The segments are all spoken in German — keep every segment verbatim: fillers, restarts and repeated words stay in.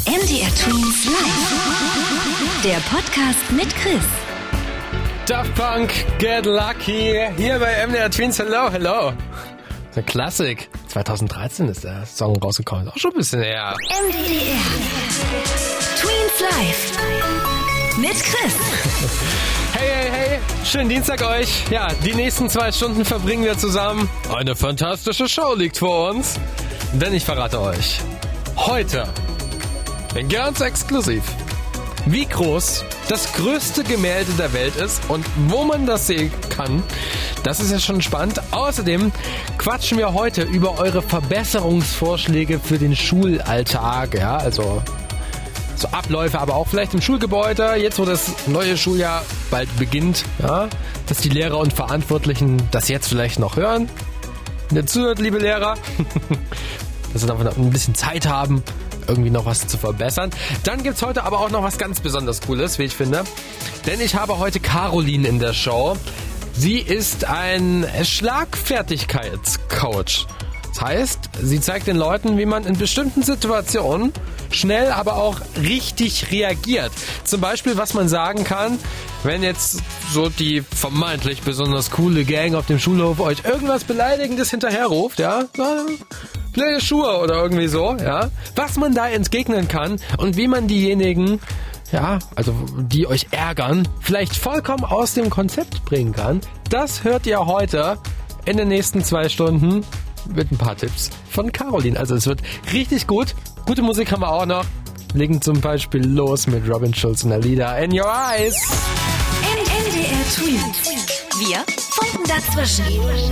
M D R Twins Live. Der Podcast mit Chris. Daft Punk, Get Lucky, hier bei M D R Twins. Hello, hello. Eine Klassik. zwanzig dreizehn ist der Song rausgekommen. Ist auch schon ein bisschen her. M D R Twins Live mit Chris. Hey, hey, hey. Schönen Dienstag euch. Ja, die nächsten zwei Stunden verbringen wir zusammen. Eine fantastische Show liegt vor uns. Denn ich verrate euch heute ganz exklusiv, wie groß das größte Gemälde der Welt ist und wo man das sehen kann. Das ist ja schon spannend. Außerdem quatschen wir heute über eure Verbesserungsvorschläge für den Schulalltag. Ja, also so Abläufe, aber auch vielleicht im Schulgebäude. Jetzt, wo das neue Schuljahr bald beginnt, ja, dass die Lehrer und Verantwortlichen das jetzt vielleicht noch hören. Wenn ihr zuhört, liebe Lehrer, dass sie noch ein bisschen Zeit haben, irgendwie noch was zu verbessern. Dann gibt's heute aber auch noch was ganz besonders Cooles, wie ich finde. Denn ich habe heute Caroline in der Show. Sie ist ein Schlagfertigkeitscoach. Das heißt, sie zeigt den Leuten, wie man in bestimmten Situationen schnell, aber auch richtig reagiert. Zum Beispiel, was man sagen kann, wenn jetzt so die vermeintlich besonders coole Gang auf dem Schulhof euch irgendwas Beleidigendes hinterherruft, ja, kleine Schuhe oder irgendwie so, ja, was man da entgegnen kann und wie man diejenigen, ja, also die euch ärgern, vielleicht vollkommen aus dem Konzept bringen kann. Das hört ihr heute in den nächsten zwei Stunden mit ein paar Tipps von Caroline. Also es wird richtig gut. Gute Musik haben wir auch noch. Legen zum Beispiel los mit Robin Schulz und Alida. In Your Eyes. M D R Twins. Wir funken dazwischen.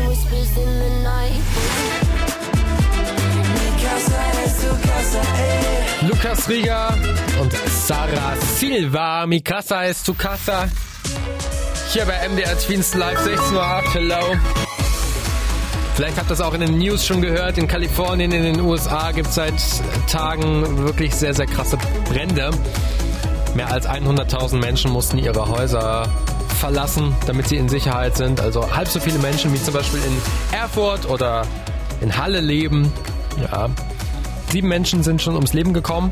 Lukas Rieger und Sarah Silva. Mi casa es tu casa. Hier bei M D R Twins Live sechzehn Uhr acht. Hello. Vielleicht habt ihr das auch in den News schon gehört. In Kalifornien, in den U S A gibt es seit Tagen wirklich sehr, sehr krasse Brände. Mehr als hunderttausend Menschen mussten ihre Häuser verlassen, damit sie in Sicherheit sind. Also halb so viele Menschen wie zum Beispiel in Erfurt oder in Halle leben. Ja, sieben Menschen sind schon ums Leben gekommen.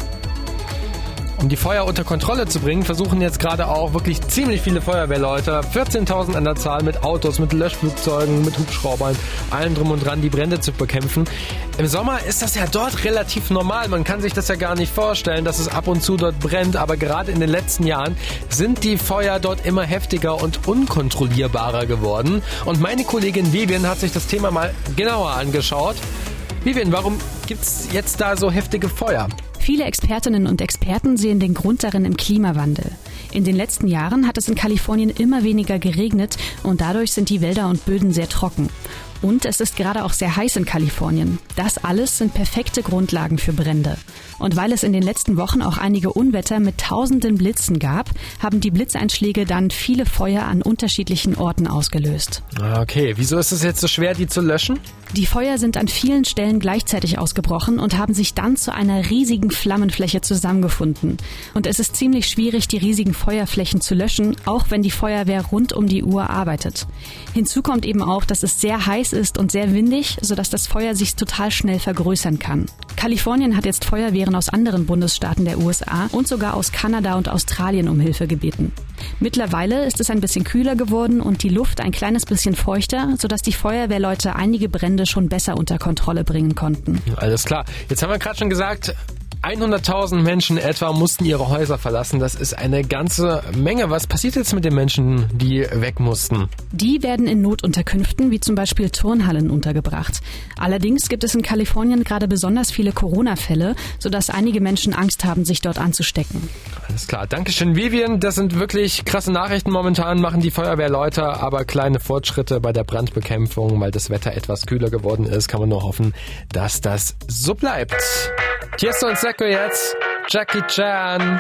Um die Feuer unter Kontrolle zu bringen, versuchen jetzt gerade auch wirklich ziemlich viele Feuerwehrleute, vierzehntausend an der Zahl, mit Autos, mit Löschflugzeugen, mit Hubschraubern, allem drum und dran, die Brände zu bekämpfen. Im Sommer ist das ja dort relativ normal. Man kann sich das ja gar nicht vorstellen, dass es ab und zu dort brennt. Aber gerade in den letzten Jahren sind die Feuer dort immer heftiger und unkontrollierbarer geworden. Und meine Kollegin Vivian hat sich das Thema mal genauer angeschaut. Vivian, warum gibt's jetzt da so heftige Feuer? Viele Expertinnen und Experten sehen den Grund darin im Klimawandel. In den letzten Jahren hat es in Kalifornien immer weniger geregnet und dadurch sind die Wälder und Böden sehr trocken. Und es ist gerade auch sehr heiß in Kalifornien. Das alles sind perfekte Grundlagen für Brände. Und weil es in den letzten Wochen auch einige Unwetter mit tausenden Blitzen gab, haben die Blitzeinschläge dann viele Feuer an unterschiedlichen Orten ausgelöst. Okay, wieso ist es jetzt so schwer, die zu löschen? Die Feuer sind an vielen Stellen gleichzeitig ausgebrochen und haben sich dann zu einer riesigen Flammenfläche zusammengefunden. Und es ist ziemlich schwierig, die riesigen Feuerflächen zu löschen, auch wenn die Feuerwehr rund um die Uhr arbeitet. Hinzu kommt eben auch, dass es sehr heiß ist und sehr windig, sodass das Feuer sich total schnell vergrößern kann. Kalifornien hat jetzt Feuerwehren aus anderen Bundesstaaten der U S A und sogar aus Kanada und Australien um Hilfe gebeten. Mittlerweile ist es ein bisschen kühler geworden und die Luft ein kleines bisschen feuchter, sodass die Feuerwehrleute einige Brände schon besser unter Kontrolle bringen konnten. Alles klar. Jetzt haben wir gerade schon gesagt, hunderttausend Menschen etwa mussten ihre Häuser verlassen. Das ist eine ganze Menge. Was passiert jetzt mit den Menschen, die weg mussten? Die werden in Notunterkünften wie zum Beispiel Turnhallen untergebracht. Allerdings gibt es in Kalifornien gerade besonders viele Corona-Fälle, sodass einige Menschen Angst haben, sich dort anzustecken. Alles klar. Dankeschön, Vivian. Das sind wirklich krasse Nachrichten. Momentan machen die Feuerwehrleute aber kleine Fortschritte bei der Brandbekämpfung, weil das Wetter etwas kühler geworden ist. Kann man nur hoffen, dass das so bleibt. Tiesto und Seko jetzt, Jackie Chan.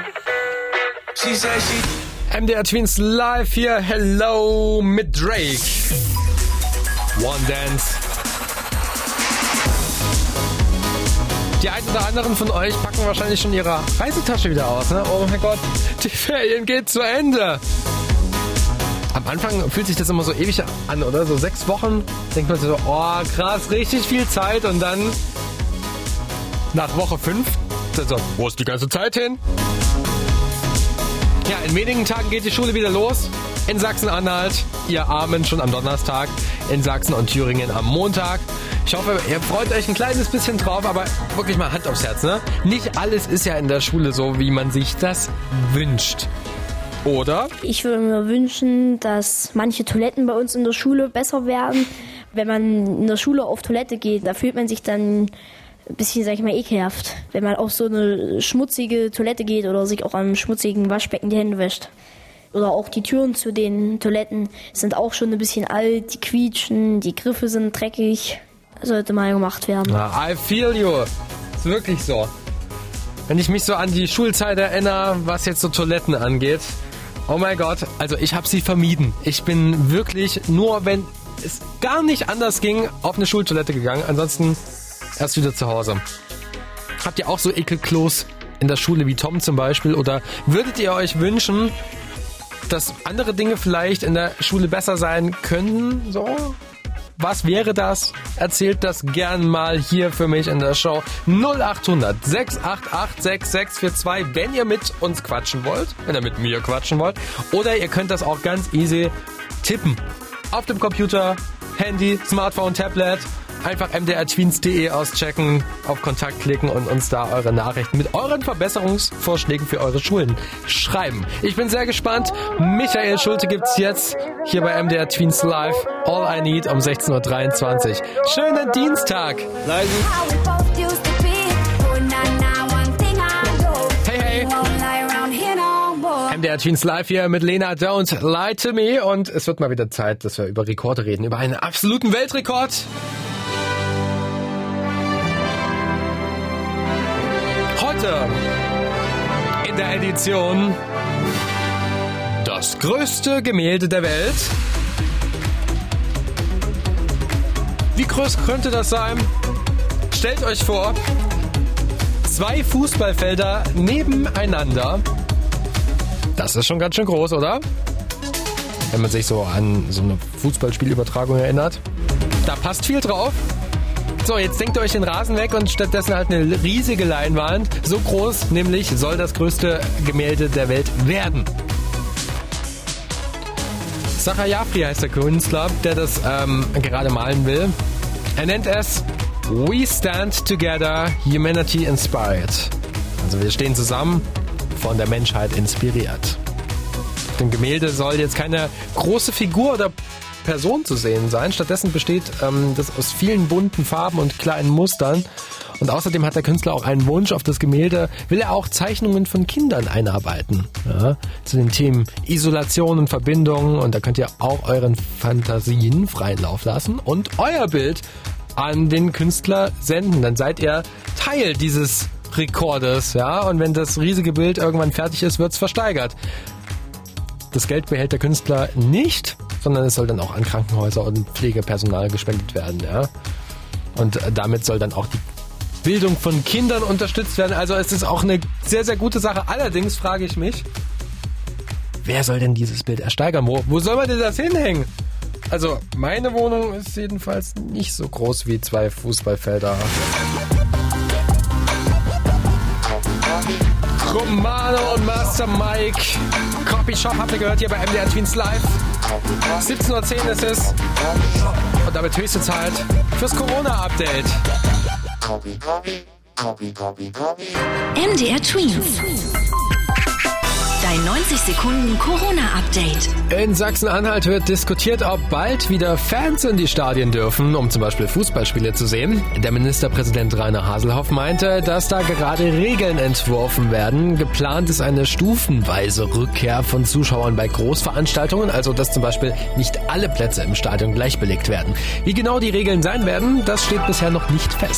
M D R Twins live hier, hello mit Drake. One Dance. Die einen oder anderen von euch packen wahrscheinlich schon ihre Reisetasche wieder aus, ne? Oh mein Gott, die Ferien geht zu Ende. Am Anfang fühlt sich das immer so ewig an, oder? So sechs Wochen denkt man sich so, oh krass, richtig viel Zeit und dann nach Woche fünf Also, wo ist die ganze Zeit hin? Ja, in wenigen Tagen geht die Schule wieder los. In Sachsen-Anhalt, ihr Armen, schon am Donnerstag. In Sachsen und Thüringen am Montag. Ich hoffe, ihr freut euch ein kleines bisschen drauf, aber wirklich mal Hand aufs Herz, ne? Nicht alles ist ja in der Schule so, wie man sich das wünscht. Oder? Ich würde mir wünschen, dass manche Toiletten bei uns in der Schule besser werden. Wenn man in der Schule auf Toilette geht, da fühlt man sich dann ein bisschen, sag ich mal, ekelhaft. Wenn man auf so eine schmutzige Toilette geht oder sich auch am schmutzigen Waschbecken die Hände wäscht. Oder auch die Türen zu den Toiletten sind auch schon ein bisschen alt, die quietschen, die Griffe sind dreckig. Sollte mal gemacht werden. Na, I feel you. Ist wirklich so. Wenn ich mich so an die Schulzeit erinnere, was jetzt so Toiletten angeht, oh mein Gott, also ich habe sie vermieden. Ich bin wirklich nur, wenn es gar nicht anders ging, auf eine Schultoilette gegangen. Ansonsten erst wieder zu Hause. Habt ihr auch so Ekelklos in der Schule wie Tom zum Beispiel? Oder würdet ihr euch wünschen, dass andere Dinge vielleicht in der Schule besser sein könnten? So? Was wäre das? Erzählt das gern mal hier für mich in der Show. null acht hundert sechs acht acht sechs sechs vier zwei, wenn ihr mit uns quatschen wollt. Wenn ihr mit mir quatschen wollt. Oder ihr könnt das auch ganz easy tippen. Auf dem Computer, Handy, Smartphone, Tablet. Einfach m d r tweens punkt d e auschecken, auf Kontakt klicken und uns da eure Nachrichten mit euren Verbesserungsvorschlägen für eure Schulen schreiben. Ich bin sehr gespannt. Michael Schulte gibt's jetzt hier bei M D R Tweens Live. All I Need um sechzehn Uhr dreiundzwanzig. Schönen Dienstag. Leise. Hey, hey. M D R Tweens Live hier mit Lena Don't Lie to Me. Und es wird mal wieder Zeit, dass wir über Rekorde reden. Über einen absoluten Weltrekord. Heute in der Edition das größte Gemälde der Welt. Wie groß könnte das sein? Stellt euch vor, zwei Fußballfelder nebeneinander. Das ist schon ganz schön groß, oder? Wenn man sich so an so eine Fußballspielübertragung erinnert. Da passt viel drauf. So, jetzt denkt ihr euch den Rasen weg und stattdessen halt eine riesige Leinwand. So groß, nämlich soll das größte Gemälde der Welt werden. Sachar Jafri heißt der Künstler, der das ähm, gerade malen will. Er nennt es We Stand Together, Humanity Inspired. Also wir stehen zusammen, von der Menschheit inspiriert. Auf dem Gemälde soll jetzt keine große Figur oder Person zu sehen sein. Stattdessen besteht ähm, das aus vielen bunten Farben und kleinen Mustern. Und außerdem hat der Künstler auch einen Wunsch. Auf das Gemälde will er auch Zeichnungen von Kindern einarbeiten. Ja, zu den Themen Isolation und Verbindung. Und da könnt ihr auch euren Fantasien freien Lauf lassen und euer Bild an den Künstler senden. Dann seid ihr Teil dieses Rekordes. Ja? Und wenn das riesige Bild irgendwann fertig ist, wird es versteigert. Das Geld behält der Künstler nicht, sondern es soll dann auch an Krankenhäuser und Pflegepersonal gespendet werden. Ja? Und damit soll dann auch die Bildung von Kindern unterstützt werden. Also es ist auch eine sehr, sehr gute Sache. Allerdings frage ich mich, wer soll denn dieses Bild ersteigern? Wo, wo soll man denn das hinhängen? Also meine Wohnung ist jedenfalls nicht so groß wie zwei Fußballfelder. Romano und Master Mike. Copy Shop habt ihr gehört hier bei M D R Tweens Live. siebzehn Uhr zehn ist es. Und damit höchste Zeit fürs Corona-Update. M D R Tweens. Dein neunzig Sekunden Corona-Update. In Sachsen-Anhalt wird diskutiert, ob bald wieder Fans in die Stadien dürfen, um zum Beispiel Fußballspiele zu sehen. Der Ministerpräsident Rainer Haselhoff meinte, dass da gerade Regeln entworfen werden. Geplant ist eine stufenweise Rückkehr von Zuschauern bei Großveranstaltungen, also dass zum Beispiel nicht alle Plätze im Stadion gleich belegt werden. Wie genau die Regeln sein werden, das steht bisher noch nicht fest.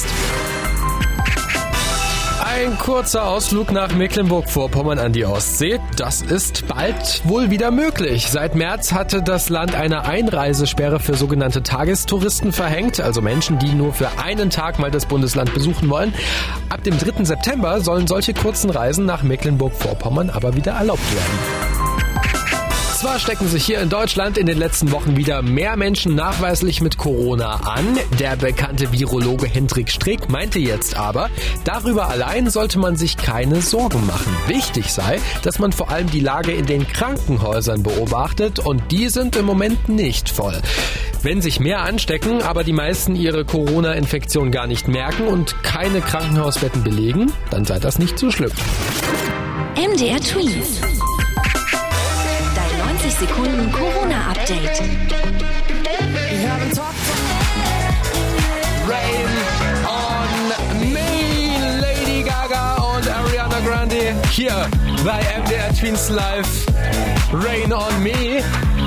Ein kurzer Ausflug nach Mecklenburg-Vorpommern an die Ostsee, das ist bald wohl wieder möglich. Seit März hatte das Land eine Einreisesperre für sogenannte Tagestouristen verhängt, also Menschen, die nur für einen Tag mal das Bundesland besuchen wollen. Ab dem dritten September sollen solche kurzen Reisen nach Mecklenburg-Vorpommern aber wieder erlaubt werden. Zwar stecken sich hier in Deutschland in den letzten Wochen wieder mehr Menschen nachweislich mit Corona an. Der bekannte Virologe Hendrik Streeck meinte jetzt aber, darüber allein sollte man sich keine Sorgen machen. Wichtig sei, dass man vor allem die Lage in den Krankenhäusern beobachtet und die sind im Moment nicht voll. Wenn sich mehr anstecken, aber die meisten ihre Corona-Infektion gar nicht merken und keine Krankenhausbetten belegen, dann sei das nicht so schlimm. M D R Tweet. Dein neunzig Sekunden Corona-Update. Rain on Me, Lady Gaga und Ariana Grande hier bei M D R Tweens Live. Rain on Me.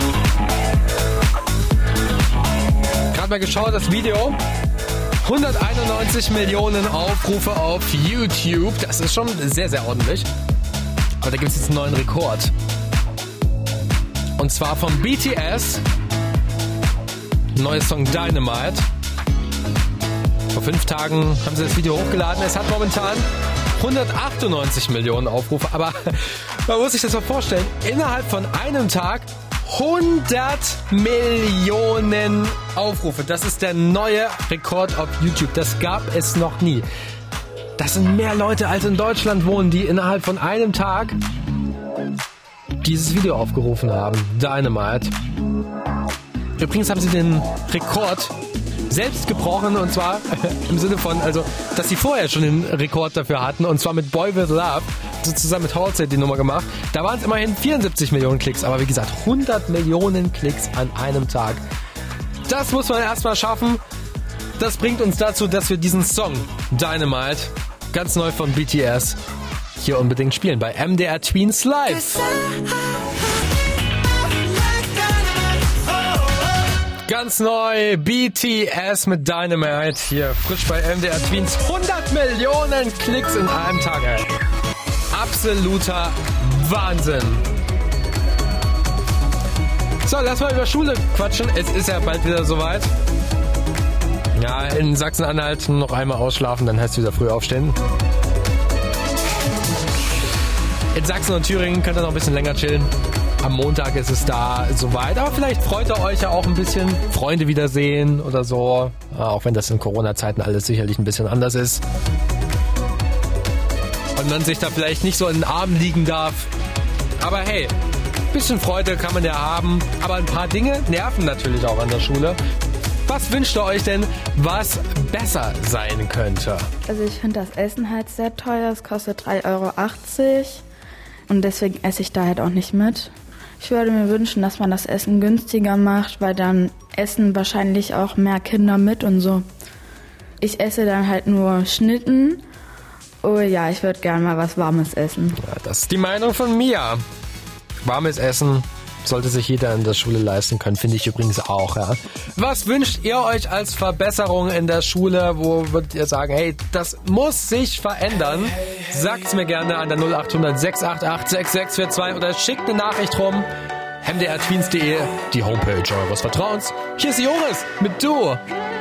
Gerade mal geschaut, das Video. hunderteinundneunzig Millionen Aufrufe auf YouTube. Das ist schon sehr, sehr ordentlich. Aber da gibt es jetzt einen neuen Rekord. Und zwar von B T S. Neues Song Dynamite. Vor fünf Tagen haben sie das Video hochgeladen. Es hat momentan hundertachtundneunzig Millionen Aufrufe. Aber man muss sich das mal vorstellen. Innerhalb von einem Tag hundert Millionen Aufrufe. Das ist der neue Rekord auf YouTube. Das gab es noch nie. Das sind mehr Leute, als in Deutschland wohnen, die innerhalb von einem Tag dieses Video aufgerufen haben. Dynamite. Übrigens haben sie den Rekord selbst gebrochen und zwar im Sinne von, also, dass sie vorher schon den Rekord dafür hatten und zwar mit Boy With Love, so zusammen mit Halsey die Nummer gemacht. Da waren es immerhin vierundsiebzig Millionen Klicks, aber wie gesagt, hundert Millionen Klicks an einem Tag. Das muss man erstmal schaffen. Das bringt uns dazu, dass wir diesen Song Dynamite, ganz neu von B T S, hier unbedingt spielen bei M D R Tweens Live. Ganz neu, B T S mit Dynamite, hier frisch bei M D R Tweens. hundert Millionen Klicks in einem Tag, ey. Absoluter Wahnsinn. So, lass mal über Schule quatschen. Es ist ja bald wieder soweit. Ja, in Sachsen-Anhalt noch einmal ausschlafen, dann heißt es wieder früh aufstehen. In Sachsen und Thüringen könnt ihr noch ein bisschen länger chillen. Am Montag ist es da soweit. Aber vielleicht freut ihr euch ja auch ein bisschen. Freunde wiedersehen oder so. Auch wenn das in Corona-Zeiten alles sicherlich ein bisschen anders ist. Und man sich da vielleicht nicht so in den Armen liegen darf. Aber hey, ein bisschen Freude kann man ja haben. Aber ein paar Dinge nerven natürlich auch an der Schule. Was wünscht ihr euch denn, was besser sein könnte? Also ich finde das Essen halt sehr teuer. Es kostet drei Euro achtzig. Und deswegen esse ich da halt auch nicht mit. Ich würde mir wünschen, dass man das Essen günstiger macht, weil dann essen wahrscheinlich auch mehr Kinder mit und so. Ich esse dann halt nur Schnitten. Oh ja, ich würde gerne mal was Warmes essen. Ja, das ist die Meinung von Mia. Warmes Essen sollte sich jeder in der Schule leisten können, finde ich übrigens auch. Ja. Was wünscht ihr euch als Verbesserung in der Schule? Wo würdet ihr sagen, hey, das muss sich verändern? Sagt's mir gerne an der null acht hundert sechs acht acht sechs sechs vier zwei oder schickt eine Nachricht rum. M D R Tweens punkt de, die Homepage eures Vertrauens. Hier ist Joris mit Du.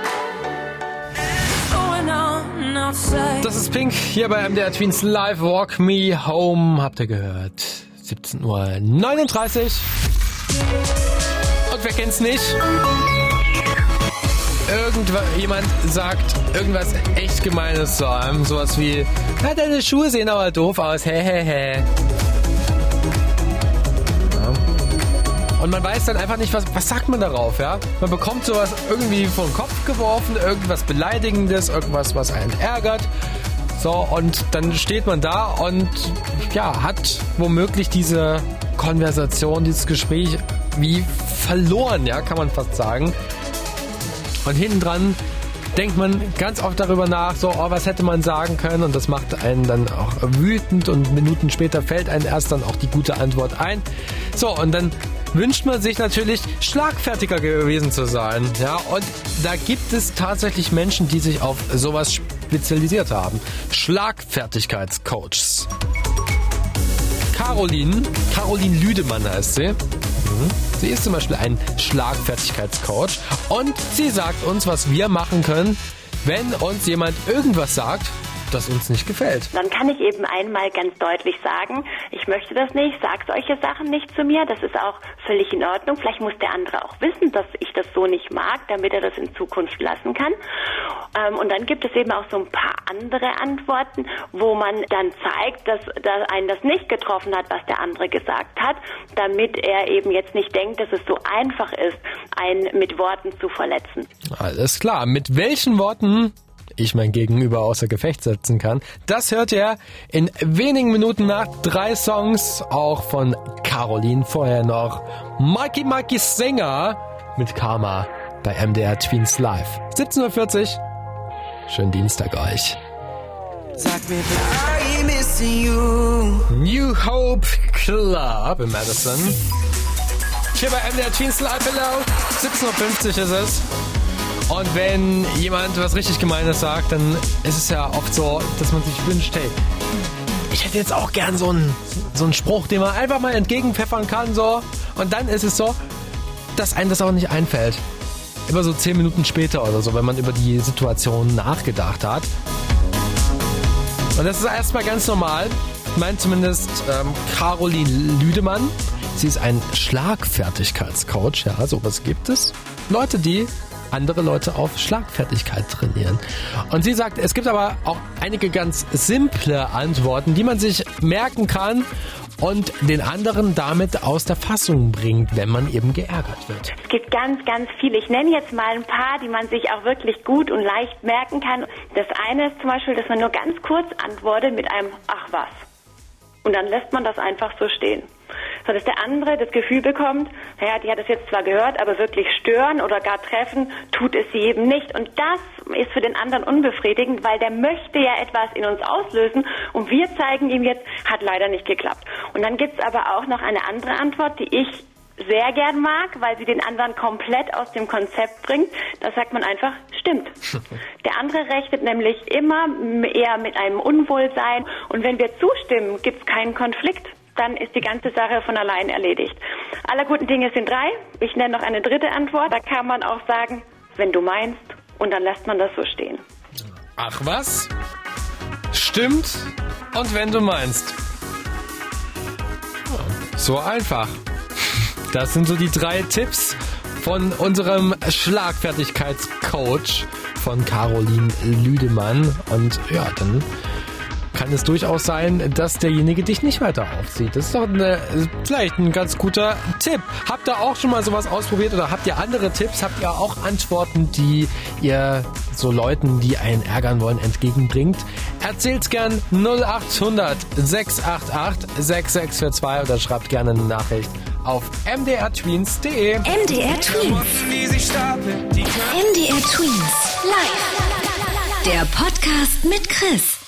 Das ist Pink hier bei M D R Tweens Live. Walk Me Home. Habt ihr gehört? siebzehn Uhr neununddreißig. Und wer kennt's nicht? Irgendjemand sagt irgendwas echt Gemeines zu einem. Sowas wie, ja, deine Schuhe sehen aber doof aus. Hä, hä, hä. Ja. Und man weiß dann einfach nicht, was, was sagt man darauf, ja? Man bekommt sowas irgendwie vom Kopf geworfen, irgendwas Beleidigendes, irgendwas, was einen ärgert. So, und dann steht man da und ja, hat womöglich diese Konversation, dieses Gespräch wie verloren, ja, kann man fast sagen. Und hinten dran denkt man ganz oft darüber nach, so, oh, was hätte man sagen können? Und das macht einen dann auch wütend und Minuten später fällt einem erst dann auch die gute Antwort ein. So, und dann wünscht man sich natürlich, schlagfertiger gewesen zu sein. Ja, und da gibt es tatsächlich Menschen, die sich auf sowas spezialisiert haben. Schlagfertigkeitscoaches. Caroline, Caroline Lüdemann heißt sie. Sie ist zum Beispiel ein Schlagfertigkeitscoach und sie sagt uns, was wir machen können, wenn uns jemand irgendwas sagt, das uns nicht gefällt. Dann kann ich eben einmal ganz deutlich sagen, ich möchte das nicht, sag solche Sachen nicht zu mir, das ist auch völlig in Ordnung. Vielleicht muss der andere auch wissen, dass ich das so nicht mag, damit er das in Zukunft lassen kann. Ähm, und dann gibt es eben auch so ein paar andere Antworten, wo man dann zeigt, dass, dass einen das nicht getroffen hat, was der andere gesagt hat, damit er eben jetzt nicht denkt, dass es so einfach ist, einen mit Worten zu verletzen. Alles klar. Mit welchen Worten ich mein Gegenüber außer Gefecht setzen kann, das hört ihr in wenigen Minuten nach drei Songs, auch von Caroline. Vorher noch Mikey Mikey Singer mit Karma bei M D R Tweens Live. siebzehn Uhr vierzig. Schönen Dienstag euch. Sag mir, I miss you. New Hope Club in Madison. Hier bei M D R Tweens Live. Hello. siebzehn Uhr fünfzig ist es. Und wenn jemand was richtig Gemeines sagt, dann ist es ja oft so, dass man sich wünscht, hey, ich hätte jetzt auch gern so einen, so einen Spruch, den man einfach mal entgegenpfeffern kann, so. Und dann ist es so, dass einem das auch nicht einfällt. Immer so zehn Minuten später oder so, wenn man über die Situation nachgedacht hat. Und das ist erstmal ganz normal. Meint zumindest ähm, Caroline Lüdemann. Sie ist ein Schlagfertigkeitscoach. Ja, sowas gibt es. Leute, die andere Leute auf Schlagfertigkeit trainieren. Und sie sagt, es gibt aber auch einige ganz simple Antworten, die man sich merken kann und den anderen damit aus der Fassung bringt, wenn man eben geärgert wird. Es gibt ganz, ganz viele. Ich nenne jetzt mal ein paar, die man sich auch wirklich gut und leicht merken kann. Das eine ist zum Beispiel, dass man nur ganz kurz antwortet mit einem Ach was. Und dann lässt man das einfach so stehen. So dass der andere das Gefühl bekommt, naja, die hat es jetzt zwar gehört, aber wirklich stören oder gar treffen, tut es sie eben nicht. Und das ist für den anderen unbefriedigend, weil der möchte ja etwas in uns auslösen und wir zeigen ihm jetzt, hat leider nicht geklappt. Und dann gibt es aber auch noch eine andere Antwort, die ich sehr gern mag, weil sie den anderen komplett aus dem Konzept bringt. Da sagt man einfach, stimmt. Der andere rechnet nämlich immer eher mit einem Unwohlsein. Und wenn wir zustimmen, gibt es keinen Konflikt. Dann ist die ganze Sache von allein erledigt. Aller guten Dinge sind drei. Ich nenne noch eine dritte Antwort. Da kann man auch sagen, wenn du meinst, und dann lässt man das so stehen. Ach was? Stimmt. Und wenn du meinst. So einfach. Das sind so die drei Tipps von unserem Schlagfertigkeitscoach von Caroline Lüdemann. Und ja, dann kann es durchaus sein, dass derjenige dich nicht weiter aufzieht. Das ist doch eine, vielleicht ein ganz guter Tipp. Habt ihr auch schon mal sowas ausprobiert oder habt ihr andere Tipps? Habt ihr auch Antworten, die ihr so Leuten, die einen ärgern wollen, entgegenbringt? Erzählt's gern null acht hundert sechs acht acht sechs sechs vier zwei oder schreibt gerne eine Nachricht auf m d r tweens punkt d e. M D R Tweens. M D R Tweens. Live. Der Podcast mit Chris.